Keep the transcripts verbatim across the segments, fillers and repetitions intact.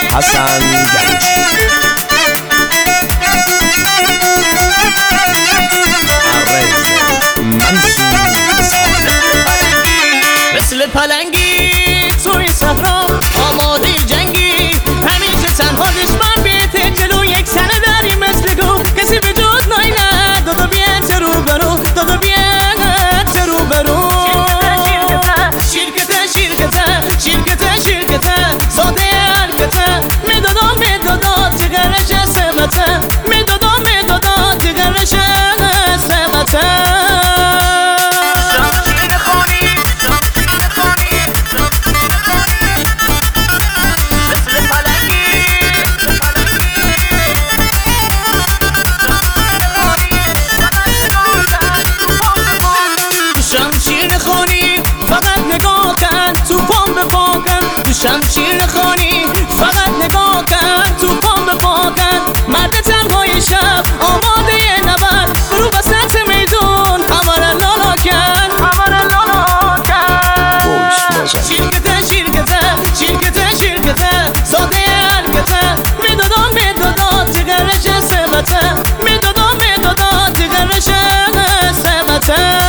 حسن گنجی. مثل پلنگی توی صحرا آماده جنگی، همیشه تنها دشمن بیته جلو، یک سنه داری مثل گو، کسی به جز ناینه دادو بیت رو برو، دادو بیت رو برو. شرکته شرکته شرکته شرکته ساده حرکته، میدادا میدادا جگرش سمته، میدادا میدادا جگرش سمته. شمشیر خونی فقط نگاه کن تو پام به پا کن، تو شمشیر خونی فقط نگاه کن تو پام به پا کن. مرد تنهای شب آماده نبرد، برو وسط میدون همه را لالا کن، همه را لالا کن. شرکته شرکته شرکته شرکته ساده حرکته، میدادا میدادا جگرش سبته، میدادا میدادا جگرش سبته.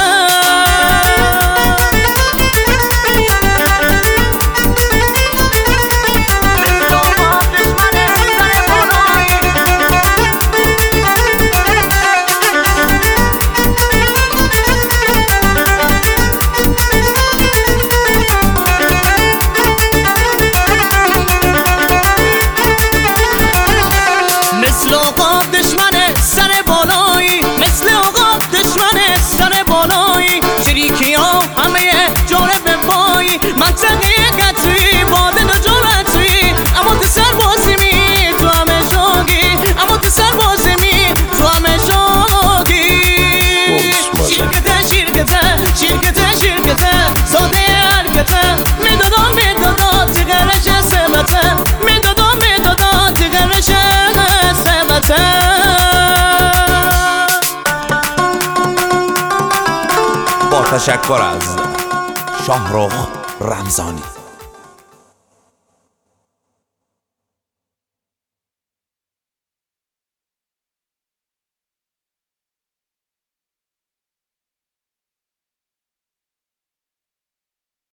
مثل آقاب دشمنه سر بالایی، مثل آقاب دشمنه سر بالایی، شریکی ها همه جانب پایی، منطقه قطعی بادن و جارتوی، اما تو سربازی می تو همه شاگی، اما تو سربازی می تو همه شاگی. شرکته شرکته شرکته شرکته ساده حرکته، میدادا میدادا جگرش سبته، میدادا میدادا جگرش سبته. با تشکر از شاهرخ رمضانی.